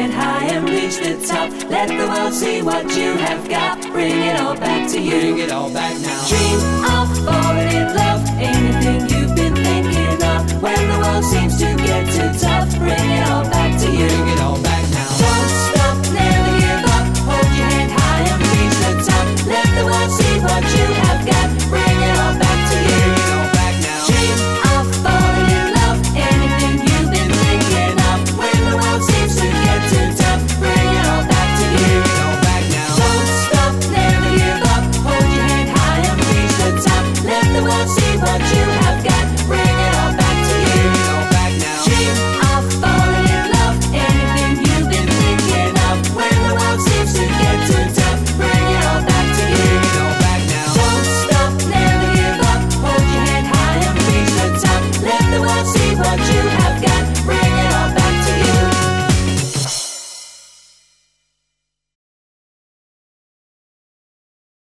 hand high and reach the top. Let the world see what you have got. Bring it all back to you. Bring it all back now. Dream of falling in love. Anything you've been thinking of. When the world seems to get too tough, bring it all back to you. Bring it all back now. Don't stop, never give up. Hold your head high and reach the top. Let the world see what you have got. Bring it all back to you. Bring it all back now. Dream of falling in love. Anything you've been thinking of. When the world seems to get too tough, bring it all back to you. Bring it all back now. Don't stop, never give up. Hold your head high and reach the top. Let the world see what you have got. Bring it all back to you. Bring it all back now. Dream of falling in love. Anything you've been thinking of. When the world seems to get too tough, bring it all back to you. Bring it all back now. Don't stop, never give up. Hold your head high and reach the top. Let the world see what you